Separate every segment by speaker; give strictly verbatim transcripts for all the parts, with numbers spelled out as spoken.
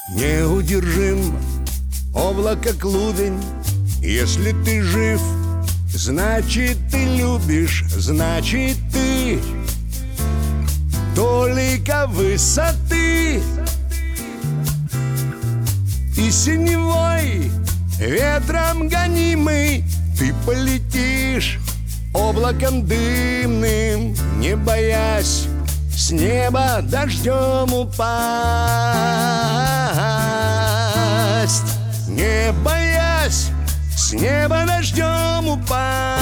Speaker 1: Неудержим облако клубень. Если ты жив, значит ты любишь, значит ты только высоты. И синевой ветром гонимый ты полетишь облаком дымным, не боясь с неба дождем упасть, не боясь с неба дождем упасть.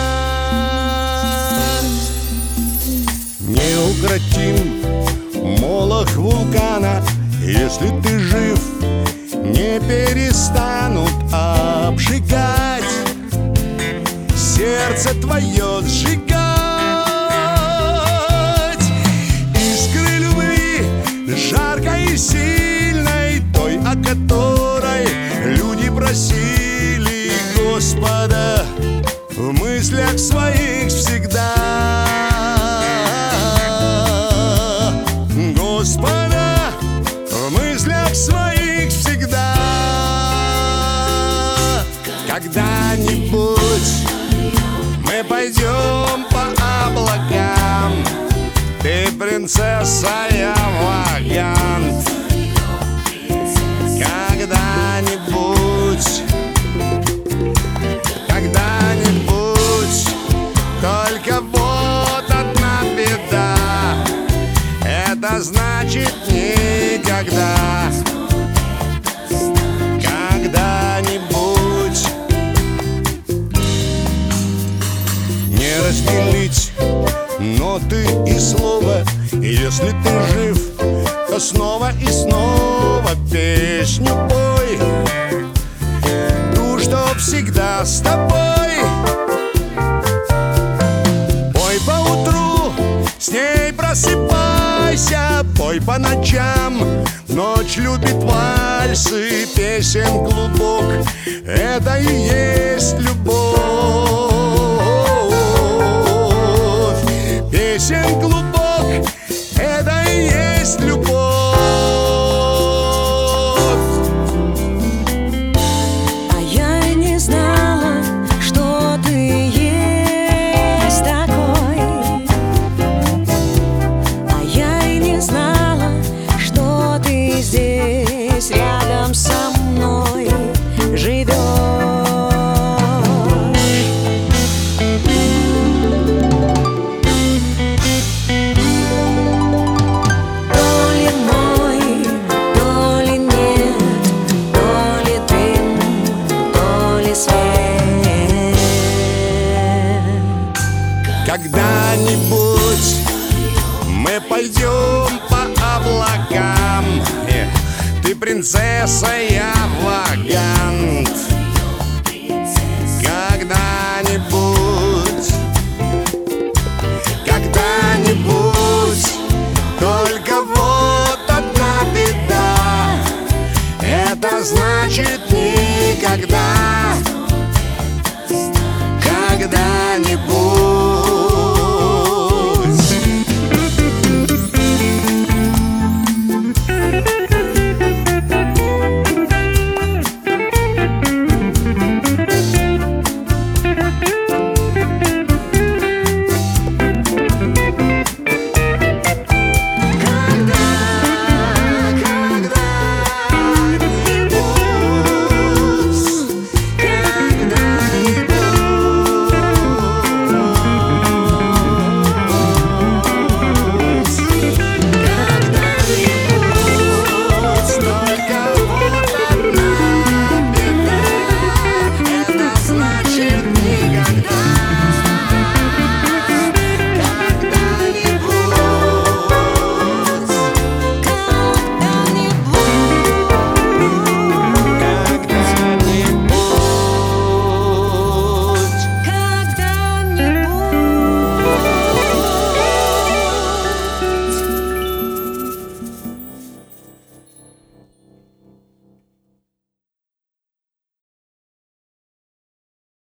Speaker 1: Неукротим молох вулкана, если ты жив, не перестанут обжигать сердце твое, сжигать искры любви, жаркой и сильной, той, о которой люди просили Господа в мыслях своих всегда. Господа в мыслях своих всегда. Когда-нибудь мы пойдем по облакам, ты принцесса, я вагант. Когда-нибудь, когда-нибудь, только вот одна беда, это значит никогда. Когда-нибудь не разделить ноты и слова. Если ты жив, то снова и снова песню пой, ту, что всегда с тобой. Пой поутру, с ней просыпайся, пой по ночам, ночь любит вальсы, песен клубок, это и есть любовь. Песен клубок, это и есть любовь.
Speaker 2: А я и не знала, что ты есть такой. А я и не знала, что ты здесь рядом со мной живешь.
Speaker 1: Когда-нибудь мы пойдем по облакам, ты принцесса, я вагант. Когда-нибудь, когда-нибудь, только вот одна беда, это значит никогда.